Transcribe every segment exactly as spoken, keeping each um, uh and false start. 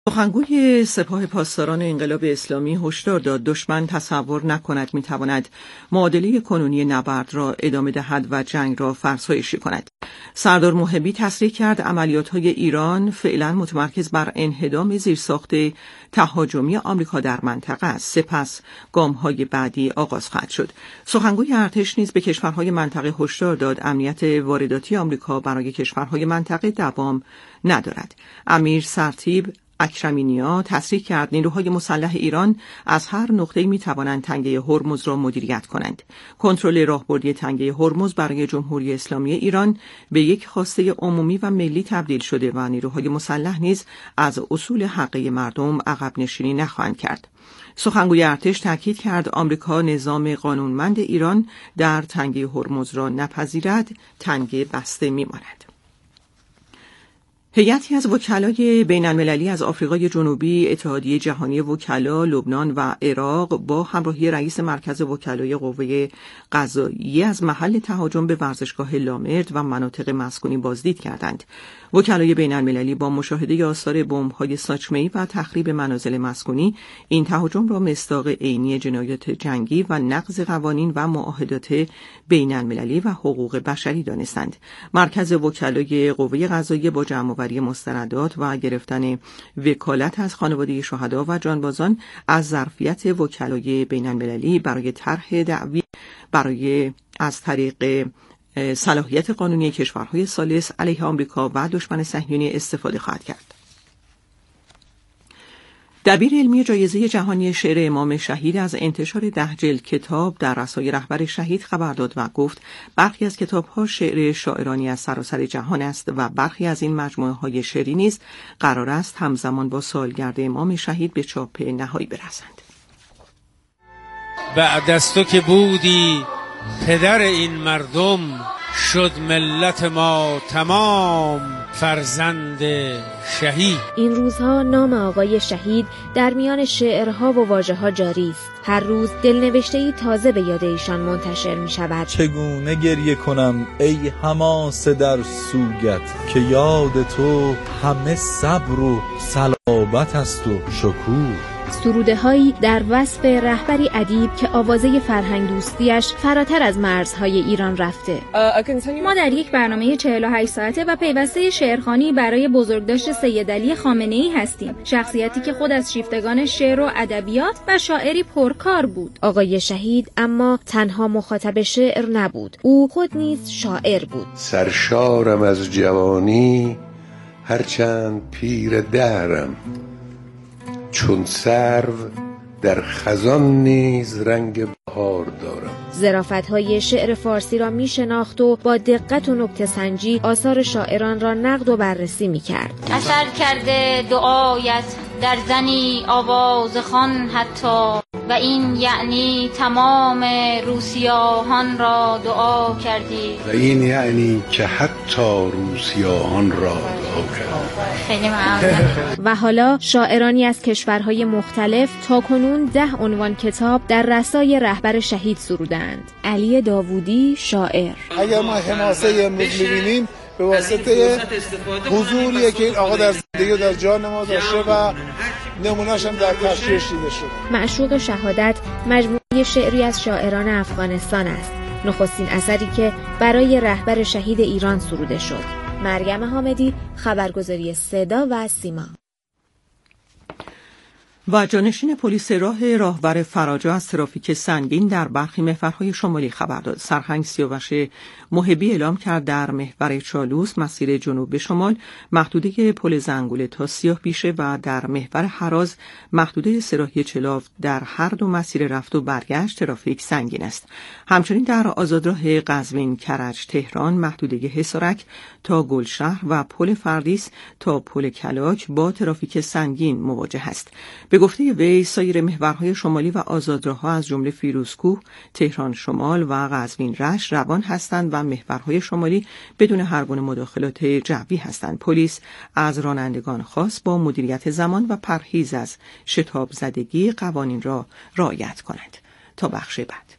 سخنگوی سپاه پاسداران انقلاب اسلامی هشدار داد دشمن تصور نکند میتواند معادله کنونی نبرد را ادامه دهد و جنگ را فرسایشی کند. سردار محبی تصریح کرد عملیات‌های ایران فعلا متمرکز بر انهدام زیرساخت تهاجمی آمریکا در منطقه است. سپس گام‌های بعدی آغاز خواهد شد. سخنگوی ارتش نیز به کشورهای منطقه هشدار داد امنیت وارداتی آمریکا برای کشورهای منطقه دوام ندارد. امیر سرتیپ اکرمینیا تصریح کرد نیروهای مسلح ایران از هر نقطه‌ای می‌توانند تنگه هرمز را مدیریت کنند. کنترل راهبردی تنگه هرمز برای جمهوری اسلامی ایران به یک خواسته عمومی و ملی تبدیل شده و نیروهای مسلح نیز از اصول حقه مردم عقب نشینی نخواهند کرد. سخنگوی ارتش تاکید کرد آمریکا نظام قانونمند ایران در تنگه هرمز را نپذیرد، تنگه بسته می‌ماند. هیئتی از وکلای بین‌المللی از آفریقای جنوبی، اتحادیه جهانی وکلا، لبنان و عراق با همراهی رئیس مرکز وکلای قوه قضاییه از محل تهاجم به ورزشگاه لامرد و مناطق مسکونی بازدید کردند. وکلای بین‌المللی با مشاهده آثار بمب‌های ساچمه‌ای و تخریب منازل مسکونی این تهاجم را مصداق عینی جنایات جنگی و نقض قوانین و معاهدات بین‌المللی و حقوق بشری دانستند. مرکز وکلای قوه قضاییه با جمع‌آوری مستندات و گرفتن وکالت از خانواده شهدا و جانبازان از ظرفیت وکلای بین‌المللی برای طرح دعوی برای از طریق صلاحیت قانونی کشورهای ثالث علیه آمریکا و دشمن صهیونی استفاده خواهد کرد. دبیر علمی جایزه جهانی شعر امام شهید از انتشار ده جلد کتاب در رسای رهبر شهید خبر داد و گفت برخی از کتاب‌ها شعر شاعرانی از سراسر جهان است و برخی از این مجموعه‌های شعری نیز قرار است همزمان با سالگرد امام شهید به چاپ نهایی برسند. بعد از تو که بودی پدر این مردم، شد ملت ما تمام فرزند شهید. این روزها نام آقای شهید در میان شعرها و واژه‌ها جاری است. هر روز دلنوشته‌ای تازه به یاد ایشان منتشر می شود. چگونه گریه کنم ای حماسه در سوگت، که یاد تو همه صبر و صلابت است و شکوه. سروده‌هایی در وصف رهبری ادیب که آوازه فرهنگ دوستیش فراتر از مرزهای ایران رفته. ما در یک برنامه چهل و هشت ساعته و پیوسته شعرخوانی برای بزرگداشت سیدعلی خامنه‌ای هستیم، شخصیتی که خود از شیفتگان شعر و ادبیات و شاعری پرکار بود. آقای شهید اما تنها مخاطب شعر نبود، او خود نیز شاعر بود. سرشارم از جوانی هرچند پیر دهرم، چون سرو در خزان نیز رنگ بهار دارم. ظرافت‌های شعر فارسی را می شناخت و با دقت و نکته سنجی آثار شاعران را نقد و بررسی می کرد. اثر کرده دعایت در زنی آواز خوان حتی، و این یعنی تمام روسیاهان را دعا کردی. و این یعنی که حتی روسیاهان را دعا کردی. خیلی ممنون. و حالا شاعرانی از کشورهای مختلف تا کنون ده عنوان کتاب در رسای رهبر شهید سرودند. علی داوودی شاعر: اگر ما حماسه امروز می‌بینیم به واسطه حضوریه که این آقا در زندگی و در جان ما داشته و نمونه‌اش هم در تشریحش دیده شد. معشوق شهادت مجموعه شعری از شاعران افغانستان است، نخستین اثری که برای رهبر شهید ایران سروده شد. مریم حامدی، خبرگزاری صدا و سیما. و جانشین پلیس راه راهور فراجا از ترافیک سنگین در برخی محورهای شمالی خبر داد. سرهنگ سیاوش محبی اعلام کرد در محور چالوس مسیر جنوب به شمال محدوده پل زنگوله تا سیاه بیشه و در محور هراز محدوده سراحی چلاف در هر دو مسیر رفت و برگشت ترافیک سنگین است. همچنین در آزادراه قزوین کرج تهران محدوده حصارک تا گلشهر و پل فردیس تا پل کلاک با ترافیک سنگین مواجه است. به گفته وی سایر محورهای شمالی و آزادراه‌ها از جمله فیروزکوه، تهران شمال و قزوین رشت روان هستند و محورهای شمالی بدون هر گونه مداخلات جوی هستند. پلیس از رانندگان خواست با مدیریت زمان و پرهیز از شتاب زدگی قوانین را رعایت کنند. تا بخش بعد.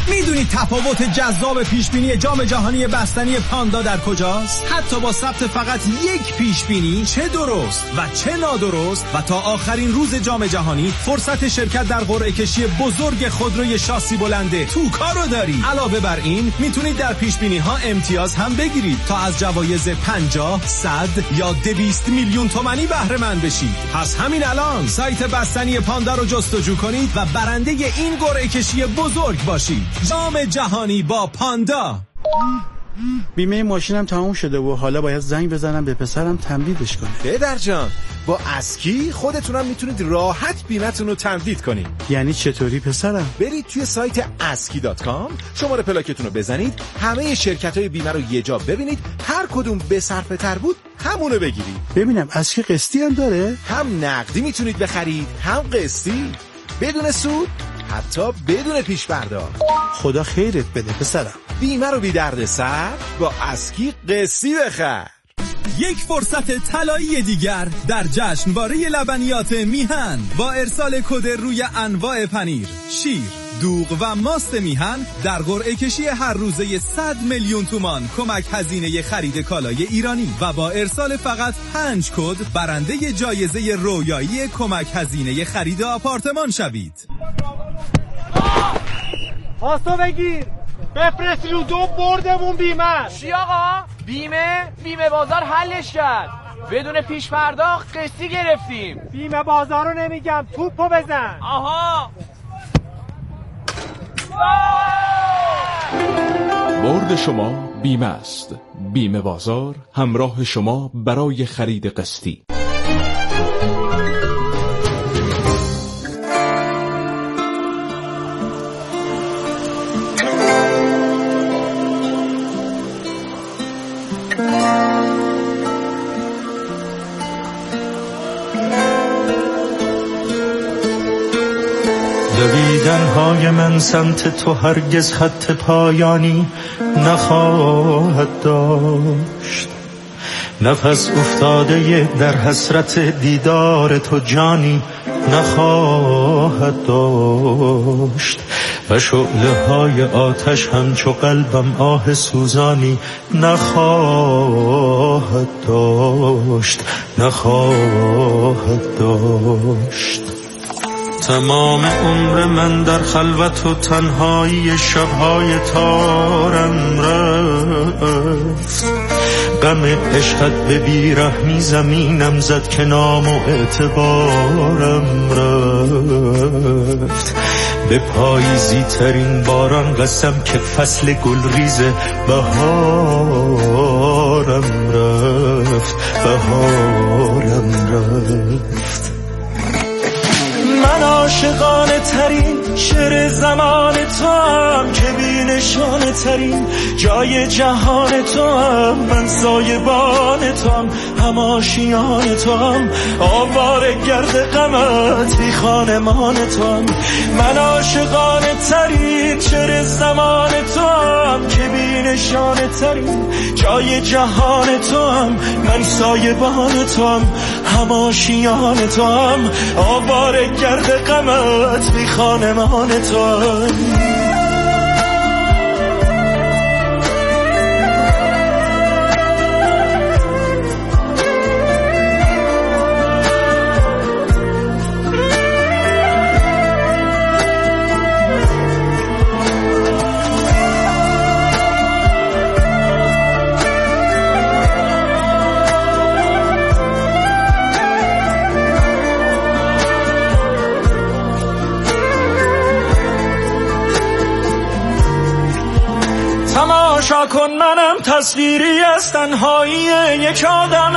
میدونید تفاوت جذاب پیشبینی جام جهانی بستنی پاندا در کجاست؟ حتی با ثبت فقط یک پیشبینی چه درست و چه نادرست و تا آخرین روز جام جهانی فرصت شرکت در قرعه کشی بزرگ خودروی شاسی بلنده توکا رو دارید. علاوه بر این میتونید در پیشبینی ها امتیاز هم بگیرید تا از جوایز پنجاه، صد یا دویست میلیون تومانی بهره مند بشید. پس همین الان سایت بستنی پاندا رو جستجو کنید و برنده این قرعه کشی بزرگ باشید. جام جهانی با پاندا. بیمه ماشینم تموم شده و حالا باید زنگ بزنم به پسرم تمدیدش کنه. پدر جان، با اسکی خودتونم میتونید راحت بیمتون رو تمدید کنید. یعنی چطوری پسرم؟ برید توی سایت اسکی دات کام، شماره پلاکتون رو بزنید، همه شرکت‌های بیمه رو یه جا ببینید، هر کدوم به صرفه تر بود همونو بگیرید. ببینم اسکی قسطی هم داره؟ هم نقدی میتونید بخرید، هم قسطی، بدون سود، حتی بدون پیش پرداخت. خدا خیرت بده پسرم. بیمه رو بی درد سر با اسکی قسطی بخر. یک فرصت طلایی دیگر در جشنواره لبنیات میهن با ارسال کد روی انواع پنیر، شیر، دوغ و ماست میهن در قرعه کشی هر روزه صد میلیون تومان کمک هزینه خرید کالای ایرانی و با ارسال فقط پنج کد برنده جایزه رویایی کمک هزینه خرید آپارتمان شوید. پاسو بگیر، بفرست رو دو بردمون بیمه. چی آقا؟ بیمه؟ بیمه بازار حلش کرد، بدون پیش پرداخت قسطی گرفتیم. بیمه بازار رو نمیگم، توپو بزن. آها. برد شما بیمه است. بیمه بازار همراه شما برای خرید قسطی. دویدن‌های من سمت تو هرگز خط پایانی نخواهد داشت. نفس افتاده در حسرت دیدار تو جانی نخواهد داشت و شعله های آتش همچو قلبم آه سوزانی نخواهد داشت نخواهد داشت. تمام عمر من در خلوت و تنهایی شبهای تارم رفت. غم عشقت به بیرحمی زمینم زد که نام و اعتبارم رفت. به پاییزی ترین باران قسم که فصل گل ریز بهارم رفت بهارم رفت. من عاشقانه ترین شعر زمان تو هم که بی نشانه ترین جای جهان تو هم. من سایبان تو هم، هم آشیان تو هم، آواره گرد غمت بی خانمان تو هم. من عاشقانه ترین شعر زمان تو هم که بی نشانه ترین جای جهان تو هم. من سایبان تو هم، هم آشیان تو هم، آواره گرد غمت بی خانمان تو هم. تماشا کن منم تصویری از تنهایی یک آدم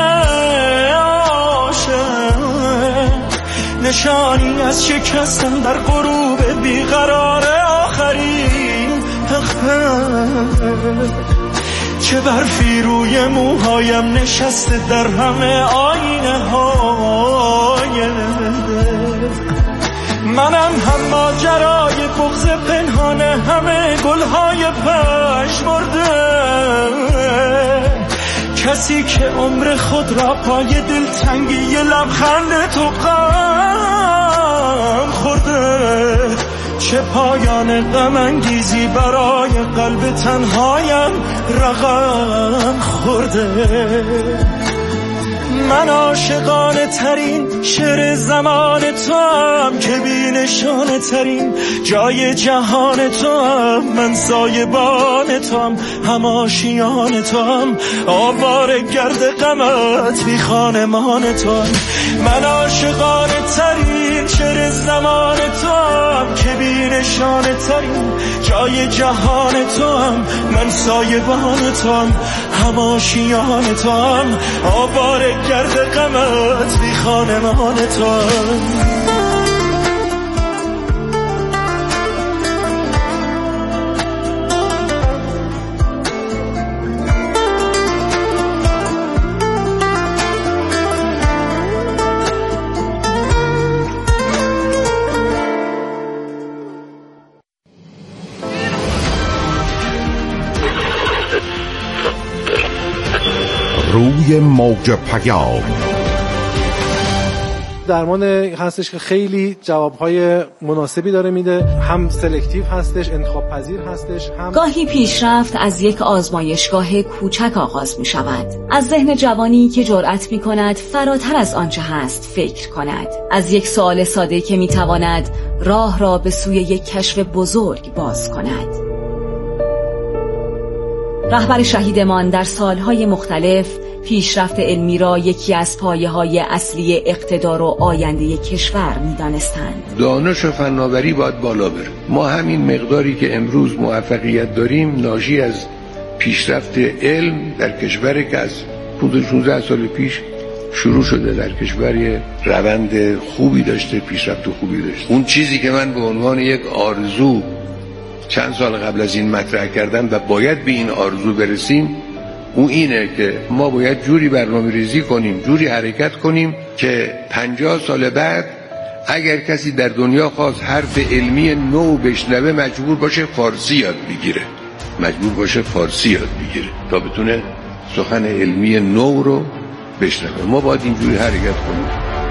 عاشق، نشانی از شکستن در غروب بیقرار آخرین حقیقت. چه برفی روی موهایم نشسته در همه آینه های منم، هم ماجرای بغض پنهانه، همه گلهای پژمرده. کسی که عمر خود را پای دلتنگی لبخند تو غم خورده. چه پایان غم انگیزی برای قلب تنهایم رقم خورده. من عاشقانه ترین شعر زمان تو هم که بی نشانه ترین جای جهان تو هم. من سایبان تو هم، هم آشیان تو هم، آواره گرد غمت بی خانمان تو هم. من عاشقانه ترین شعر زمان تو هم که بی نشانه ترین جای جهان تو هم. من سایبان تو هم، هم آشیان تو هم، آواره گرد غمت بی خانمان تو هم. روی موج پیام درمان هستش که خیلی جوابهای مناسبی داره میده، هم سلکتیو هستش، انتخاب پذیر هستش، هم گاهی پیشرفت از یک آزمایشگاه کوچک آغاز می شود. از ذهن جوانی که جرأت می کند فراتر از آنچه هست فکر کند، از یک سوال ساده که می تواند راه را به سوی یک کشف بزرگ باز کند. رهبر شهیدمان در سالهای مختلف پیشرفت علمی را یکی از پایه‌های اصلی اقتدار و آینده کشور می‌دانستند. دانش و فناوری باید بالا بره. ما همین مقداری که امروز موفقیت داریم ناشی از پیشرفت علم در کشوری که از پانزده شانزده سال پیش شروع شده. در کشوری روند خوبی داشته، پیشرفت خوبی داشته. اون چیزی که من به عنوان یک آرزو چند سال قبل از این مطرح کردم و باید به این آرزو برسیم، اون اینه که ما باید جوری برنامه ریزی کنیم، جوری حرکت کنیم که پنجاه سال بعد اگر کسی در دنیا خواست حرف علمی نو بشنوه مجبور باشه فارسی یاد بگیره، مجبور باشه فارسی یاد بگیره تا بتونه سخن علمی نو رو بشنوه. ما باید اینجوری حرکت کنیم.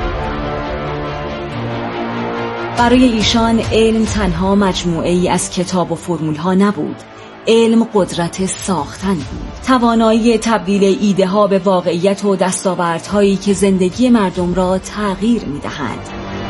برای ایشان علم تنها مجموعه ای از کتاب و فرمول ها نبود. علم قدرت ساختن بود، توانایی تبدیل ایده ها به واقعیت و دستاوردهایی که زندگی مردم را تغییر می دهند.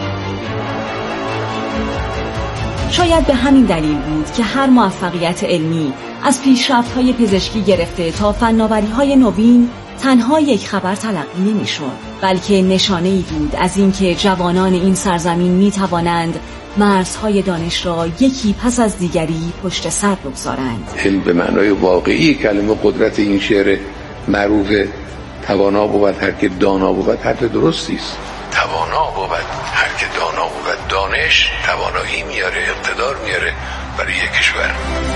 شاید به همین دلیل بود که هر موفقیت علمی از پیشرفت‌های پزشکی گرفته تا فناوری‌های نوین تنها یک خبر تلقی نمی‌شد، بلکه نشانه‌ای بود از اینکه جوانان این سرزمین می‌توانند مرزهای دانش را یکی پس از دیگری پشت سر بگذارند. علم به معنای واقعی کلمه قدرت این شعر معروف توانا بود هر که دانا بود حرف درستی است. توانا بود هر که دانا بود. دانش توانایی میاره، اقتدار میاره برای یک کشور.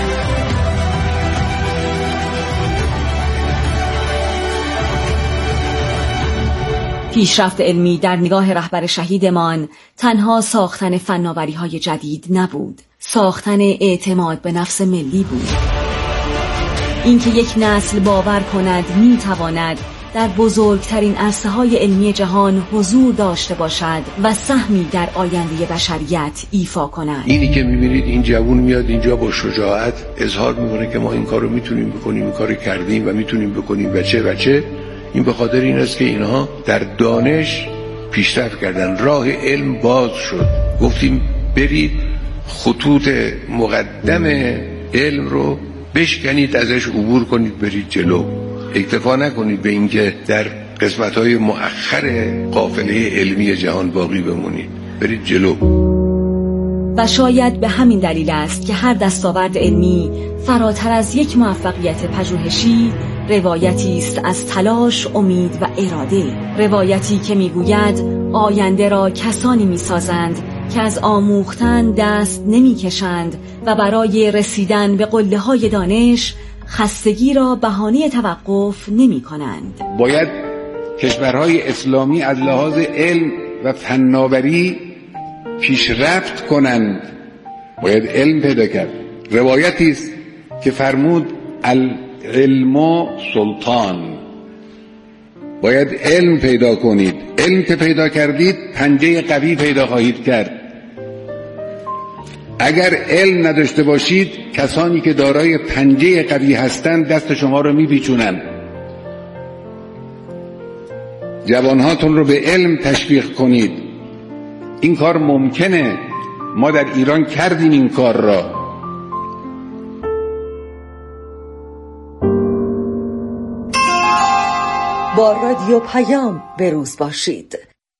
پیشرفت علمی در نگاه رهبر شهیدمان تنها ساختن فناوری‌های جدید نبود، ساختن اعتماد به نفس ملی بود. اینکه یک نسل باور کند می‌تواند در بزرگترین عرصه‌های علمی جهان حضور داشته باشد و سهمی در آینده بشریت ایفا کند. اینی که می‌بینید این جوان میاد اینجا با شجاعت اظهار می‌کنه که ما این کارو می‌تونیم بکنیم، این کارو کردیم و می‌تونیم بکنیم و چه و چه، این به خاطر این است که اینها در دانش پیشرفت کردن، راه علم باز شد. گفتیم برید خطوط مقدم علم رو بشکنید، ازش عبور کنید، برید جلو. اکتفا نکنید به اینکه در قسمت‌های مؤخر قافله علمی جهان باقی بمونید، برید جلو. و شاید به همین دلیل است که هر دستاورد علمی فراتر از یک موفقیت پژوهشی روایتی است از تلاش، امید و اراده. روایتی که میگوید آینده را کسانی میسازند که از آموختن دست نمیکشند و برای رسیدن به قله‌های دانش خستگی را بهانه توقف نمی کنند. باید کشورهای اسلامی از لحاظ علم و فناوری پیشرفت کنند، باید علم پیدا کرد. روایتی است که فرمود العلم سلطان، باید علم پیدا کنید. علم که پیدا کردید پنجه قوی پیدا خواهید کرد. اگر علم نداشته باشید کسانی که دارای پنجه قوی هستند دست شما رو میپیچونن. جوانهاتون رو به علم تشویق کنید. این کار ممکنه، ما در ایران کردیم این کار را. با رادیو پیام به روز باشید.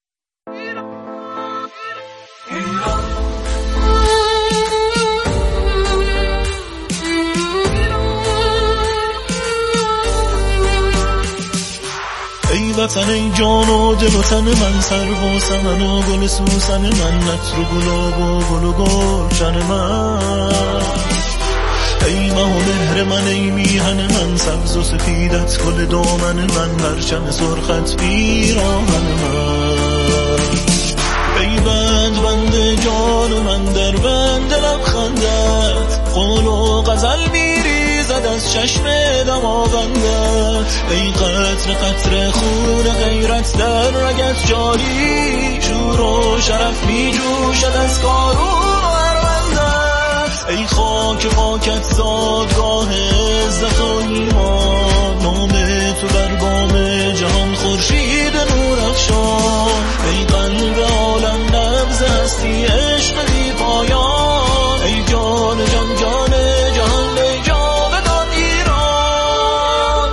ای وطن، ای جان و دل و تن من، سرو و سمن و گل سوسن من، نطر و گلاب و گل و گلشن من. ای ماه و مهر من، ای میهن من، سبز و سفیدت گل دامن من، پرچم سرخت پیراهن من. ای بند بند جان من، در بند لبخندت، قول و غزل میریزد از چشم دماوندت. ای قطر قطر خون غیرت در رگت جاری، شور و شرف میجوشد از کارون ای خاک خاکت زادگاه عزت و ایمان، نام تو بر بام جهان خورشید نور افشان. ای قلب عالم نبض هستی عشق بی پایان، ای جان جان جان جهان، ای جاودان ایران.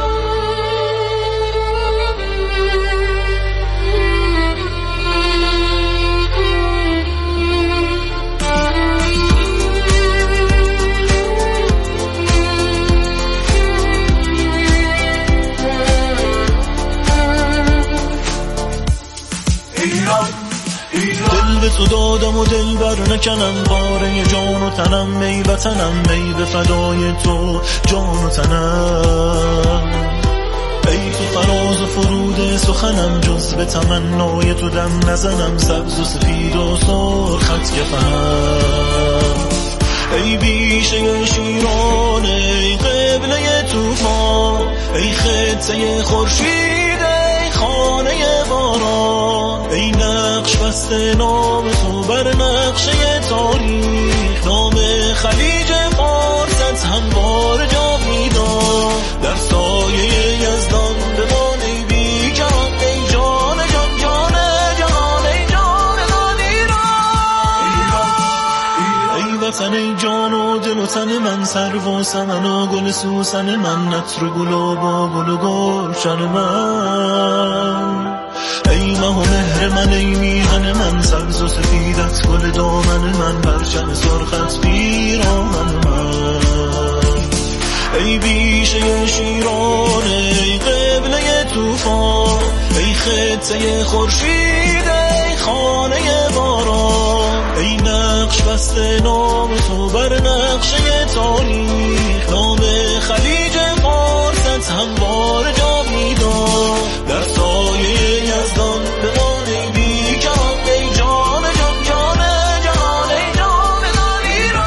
دل به تو دادم و دل بر نکنم، پاره جان و تنم ای وطنم، ای به فدای تو جان و تنم. ای تو فراز و فرود سخنم، جز به تمنای تو دم نزنم، سبز و سفید و سرخت گفنم. ای بیشه شیران، ای قبله توفان، ای خطه خورشید، ای خانه باران. ای نقش بسته نام تو بر نقشه تاریخ، نام خلیج فارست هموار جاویدان. در سایه یزدان بمان ای بی جان، ای جان جان جان جهان، ای جان جان ایران. ای وطن، ای جان و دل و تن من، سرو و سمن و گل سوسن من، نطر و گلاب و گل و گلشن من. ای ماه و مهر من، ای میهن من، سبز و سفیدت گل دامن من، پرچم سرخت پیراهن من. ای بیشه شیران، ای قبله توفان، ای خطه خورشید، ای خانه باران. ای نقش بسته نام تو بر نقشه تاریخ، نام خلیج فارست هموار جاویدان. در سایه یزدان بمان ای بی جان، ای جان جان جان جهان، ای جان جان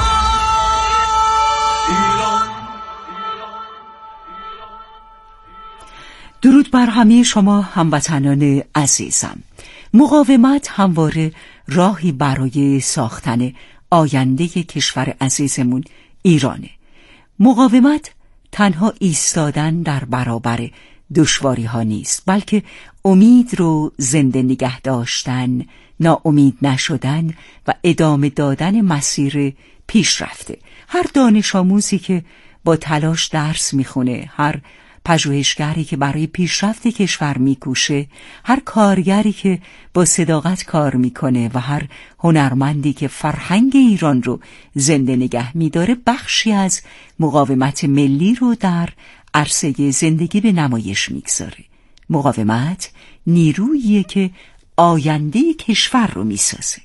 ایران. درود بر همه شما هموطنان عزیزم. مقاومت همواره راهی برای ساختن آینده کشور عزیزمون ایرانه. مقاومت تنها ایستادن در برابر دشواری ها نیست، بلکه امید رو زنده نگه داشتن، ناامید نشدن و ادامه دادن مسیر پیشرفته. هر دانش آموزی که با تلاش درس میخونه، هر پژوهشگری که برای پیشرفت کشور میکوشه، هر کارگری که با صداقت کار میکنه و هر هنرمندی که فرهنگ ایران رو زنده نگه میداره، بخشی از مقاومت ملی رو در عرصه زندگی به نمایش میگذاره. مقاومت نیروییه که آینده کشور رو میسازه.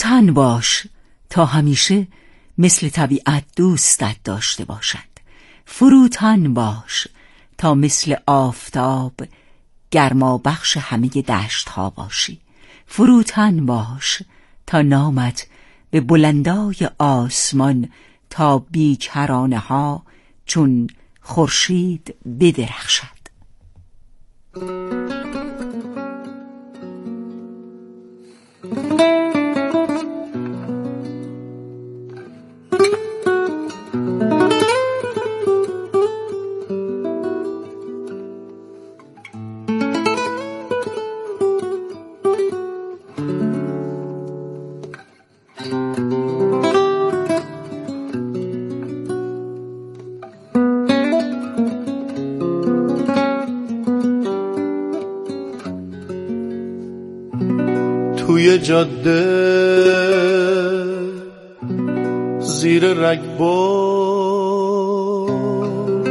فروتن باش تا همیشه مثل طبیعت دوستت داشته باشد. فروتن باش تا مثل آفتاب گرما بخش همه دشت ها باشی. فروتن باش تا نامت به بلندای آسمان تا بیکرانه ها چون خورشید بدرخشد. توی جاده زیر رگبار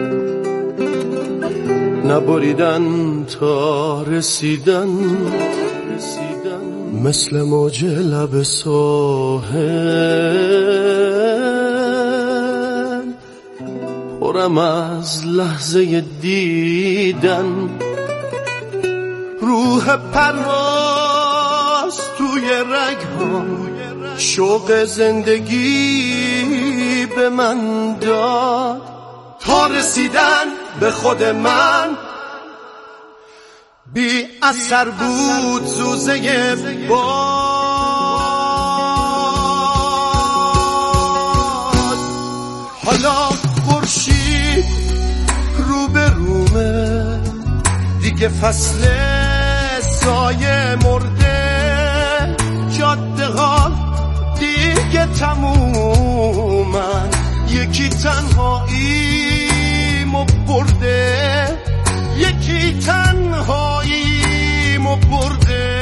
نبریدن تا رسیدن مثل موج لب ساحل پرم از لحظه دیدن روح پرواز توی رگ‌هام شوق زندگی به من داد تا رسیدن به خود من بی اثر بود زوزه باد. حالا خورشید رو به رومه دیگه فصل سایه مرده جاده ها دیگه تمومن یکی تنهاییمو برده یکی تنهاییمو برده.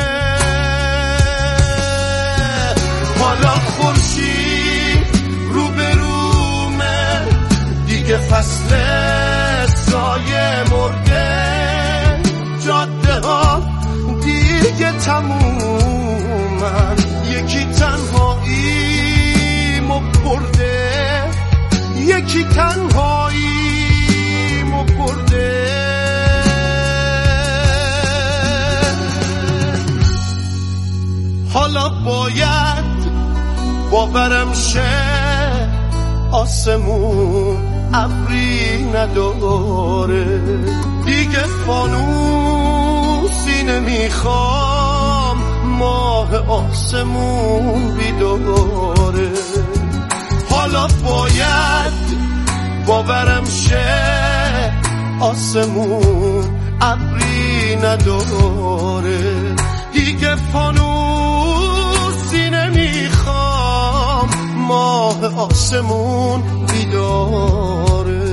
حالا خورشید رو به رومه دیگه فصل سایه مرده جاده ها دیگه تمومن یکی تنهاییمو برده یکی تنهاییمو برده. حالا باید باورم شه آسمون ابری نداره دیگه فانوسی نمیخوام ماه آسمون بیداره. حالا باید باورم شه آسمون ابری نداره دیگه فانوسی نمیخوام ماه آسمون بیداره.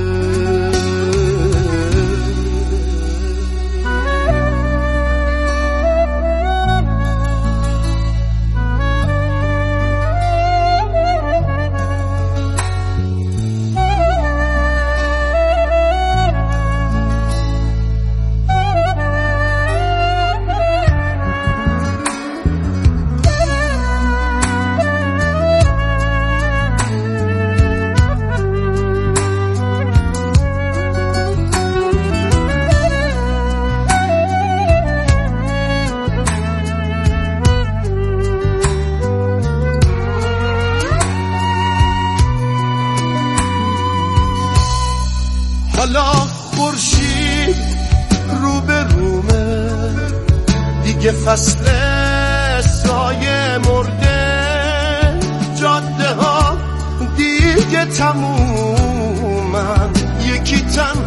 حالا خورشید رو به رومه دیگه فصل سایه مرده جاده ها دیگه تمومن یکی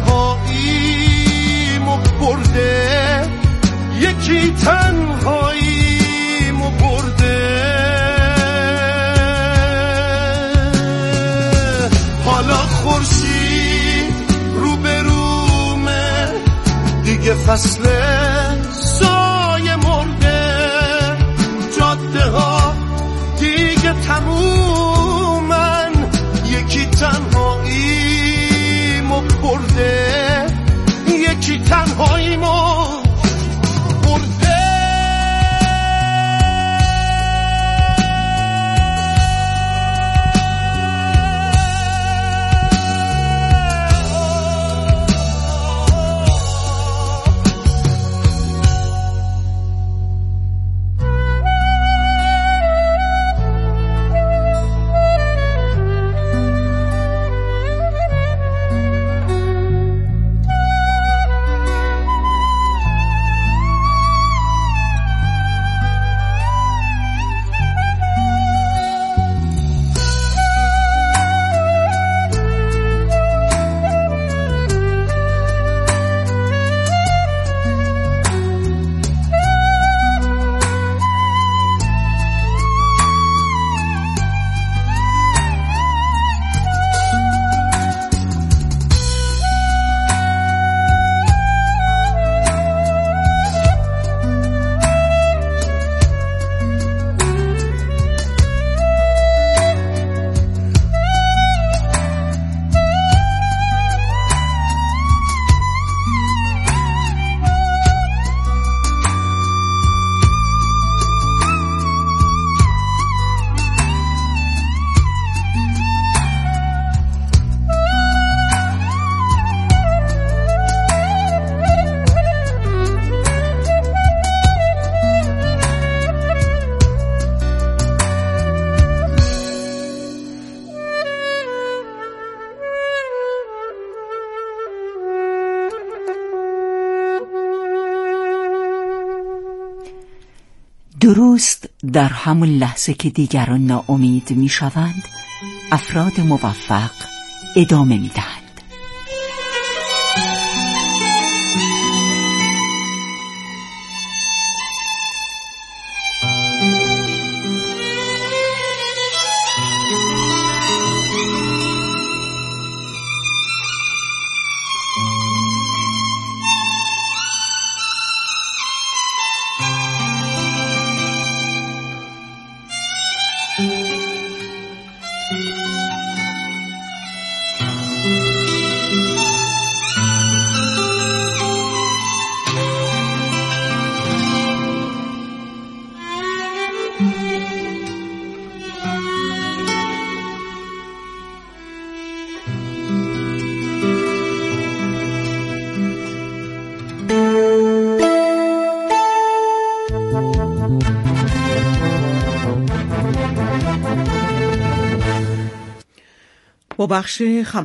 تنهاییمو برده یکی تنهاییمو برده. حالا خورشید دیگه فصل سایه مرده جاده ها دیگه تمومن یکی تنهاییمو برده یکی تنهاییمو برده. درست در همون لحظه که دیگران ناامید می شوند، افراد موفق ادامه می دهند. با بخش خبر